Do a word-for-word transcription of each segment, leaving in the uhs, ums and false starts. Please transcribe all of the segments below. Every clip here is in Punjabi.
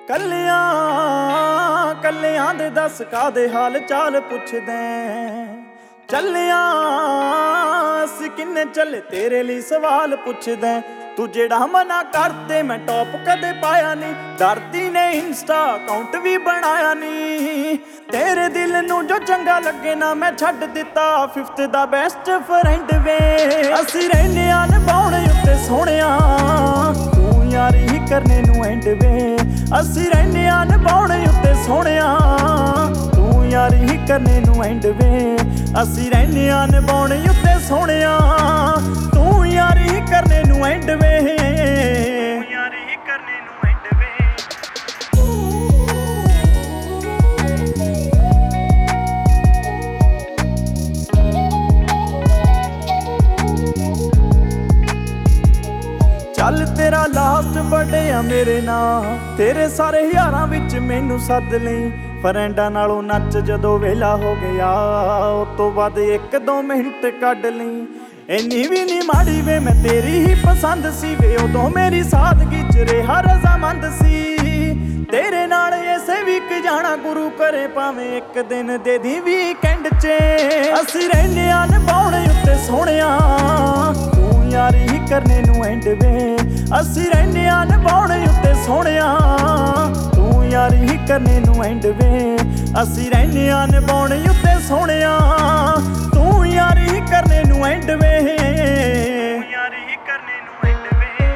ਕੱਲਿਆਂ ਕੱਲਿਆਂ ਦੇ ਦੱਸ ਕਾਦੇ ਹਾਲ ਚਾਲ ਪੁੱਛਦੇ ਚੱਲਿਆਂ ਅਸੀਂ ਕਿੰਨੇ ਚੱਲੇ ਤੇਰੇ ਲਈ ਸਵਾਲ ਪੁੱਛਦੇ ਤੂੰ ਜਿਹੜਾ ਮਨਾ ਕਰਦੇ ਮੈਂ ਟੌਪ ਕਦੇ ਪਾਇਆ ਨਹੀਂ ਡਰਦੀ ਨੇ ਇੰਸਟਾ ਅਕਾਊਂਟ ਵੀ ਬਣਾਇਆ ਨਹੀਂ ਤੇਰੇ ਦਿਲ ਨੂੰ ਜੋ ਚੰਗਾ ਲੱਗੇ ਨਾ ਮੈਂ ਛੱਡ ਦਿੱਤਾ ਫਿਫਥ ਦਾ ਬੈਸਟ ਫਰੈਂਡ ਵੇ ਅਸੀਂ ਰਹਿੰਦੇ ਆਂ ਨਿਭਾਉਣ ਉੱਤੇ ਸੋਹਣਿਆ ਤੂੰ ਯਾਰੀ ਹੀ ਕਰਨੇ ਨੂੰ ਐਂਡ ਵੇ ਅਸੀਂ ਰਹਿੰਦੇ ਆਂ ਨਿਭਾਉਣ ਉੱਤੇ ਸੋਹਣਿਆ ਤੂੰ ਯਾਰੀ ਹੀ ਕਰਨੇ ਨੂੰ ਐਂਡ ਵੇ ਅਸੀਂ ਰਹਿੰਦੇ ਆਂ ਨਿਭਾਉਣ ਉੱਤੇ ਸੋਹਣਿਆ ਤੂੰ ਯਾਰੀ ਹੀ ਕਰਨੇ ਨੂੰ ਐਂਡ ਵੇ ਯਾਰੀ ਹੀ ਕਰਨੇ ਨੂੰ ਐਂਡ ਵੇ ਚੱਲ ਤੇਰਾ ਲਾਸਟ ਬਰਥਡੇ ਆ ਮੇਰੇ ਨਾਲ ਤੇਰੇ ਸਾਰੇ ਯਾਰਾਂ ਵਿੱਚ ਮੈਨੂੰ ਸੱਦ ਲਈ ਫਰੈਂਡਾਂ ਨਾਲੋਂ ਨੱਚ ਜਦੋਂ ਵੇਲਾ ਹੋ ਗਿਆ ਉਸ ਤੋਂ ਬਾਅਦ ਇੱਕ ਦੋ ਮਿੰਟ ਕੱਢ ਲਈ ਇੰਨੀ ਵੀ ਨੀ ਮਾੜੀ ਵੇ ਮੈਂ ਤੇਰੀ ਹੀ ਪਸੰਦ ਸੀ ਵੇ ਉਦੋਂ ਮੇਰੀ ਸਾਦਗੀ ਚ ਰਿਹਾ ਰਜ਼ਾਮੰਦ ਸੀ ਤੇਰੇ ਨਾਲ ਐਸੇ ਵੀ ਕ ਜਾਣਾ ਗੁਰੂ ਕਰੇ ਭਾਵੇਂ ਇੱਕ ਦਿਨ ਦੇ ਦੀ ਵੀਕਐਂਡ ਚ ਅਸੀਂ ਰਹਿੰਦੇ ਆਂ ਨਿਭਾਉਣ ਉੱਤੇ ਸੋਹਣਿਆ ਤੂੰ ਯਾਰੀ ਹੀ ਕਰਨੇ ਨੂੰ ਐਂਡ ਵੇ ਅਸੀਂ ਰਹਿੰਦੇ ਆਂ ਨਿਭਾਉਣ ਉੱਤੇ ਸੋਹਣਿਆ ਤੂੰ ਯਾਰੀ ਹੀ ਕਰਨੇ ਨੂੰ ਐਂਡ ਵੇ ਅਸੀਂ ਰਹਿੰਦੇ ਆਂ ਨਿਭਾਉਣ ਉੱਤੇ ਸੋਹਣਿਆ ਤੂੰ ਯਾਰੀ ਹੀ ਕਰਨੇ ਨੂੰ ਐਂਡ ਵੇ ਯਾਰੀ ਹੀ ਕਰਨੇ ਨੂੰ ਐਂਡ ਵੇ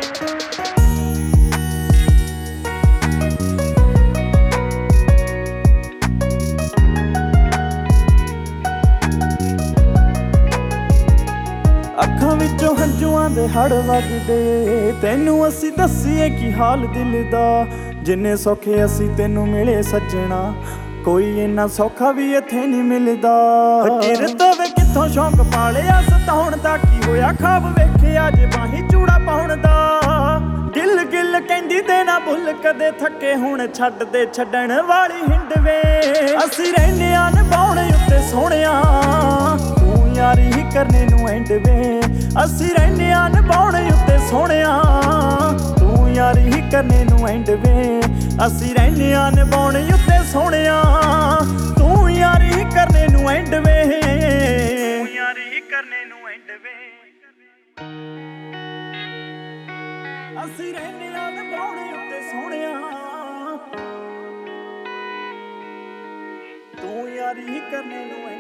ਅੱਖਾਂ ਵਿੱਚੋਂ ਹੰਝੂਆਂ ਦੇ ਹੜ ਵਗਦੇ ਤੈਨੂੰ ਅਸੀਂ ਦੱਸੀਏ ਕੀ ਹਾਲ ਦਿਲ ਦਾ ਜਿੰਨੇ ਸੌਖੇ ਅਸੀਂ ਤੈਨੂੰ ਮਿਲੇ ਸੱਜਣਾ ਕੋਈ ਇੰਨਾ ਸੌਖਾ ਵੀ ਇੱਥੇ ਨਹੀਂ ਮਿਲਦਾ ਕਿਰਤ ਵੇ ਕਿੱਥੋਂ ਸ਼ੌਂਕ ਪਾਲਿਆ ਸਤਾਉਣ ਦਾ ਕੀ ਹੋਇਆ ਖਾਬ ਵੇਖਿਆ ਜੇ ਬਾਹੀਂ ਚੂੜਾ ਪਾਉਣ ਦਾ ਗਿੱਲ ਗਿੱਲ ਕਹਿੰਦੀ ਦੇ ਨਾ ਭੁੱਲ ਕਦੇ ਥੱਕੇ ਹੁਣ ਛੱਡ ਦੇ ਛੱਡਣ ਵਾਲੀ ਹਿੰਡ ਵੇ ਅਸੀਂ ਰਹਿੰਦੇ ਆਂ ਨਿਭਾਉਣ ਉੱਤੇ ਸੋਹਣਿਆ ਤੂੰ ਯਾਰੀ ਹੀ ਕਰਨੇ ਨੂੰ ਐਂਡ ਵੇ ਅਸੀਂ ਰਹਿੰਦੇ ਆਂ ਨਿਭਾਉਣ ਉੱਤੇ ਸੋਹਣਿਆ ਤੂੰ ਯਾਰੀ ਹੀ ਕਰਨੇ ਨੂੰ ਐਂਡ ਵੇ ਅਸੀਂ ਰਹਿੰਦੇ ਆਂ ਨਿਭਾਉਣ ਉੱਤੇ ਸੋਹਣਿਆ ਤੂੰ ਯਾਰੀ ਹੀ ਕਰਨੇ ਨੂੰ ਐਂਡ ਵੇ ਯਾਰੀ ਹੀ ਕਰਨੇ ਨੂੰ ਐਂਡ ਵੇ ਅਸੀਂ ਰਹਿੰਦੇ ਆਂ ਨਿਭਾਉਣ ਉੱਤੇ ਸੋਹਣਿਆ ਤੂੰ ਯਾਰੀ ਹੀ ਕਰਨੇ ਨੂੰ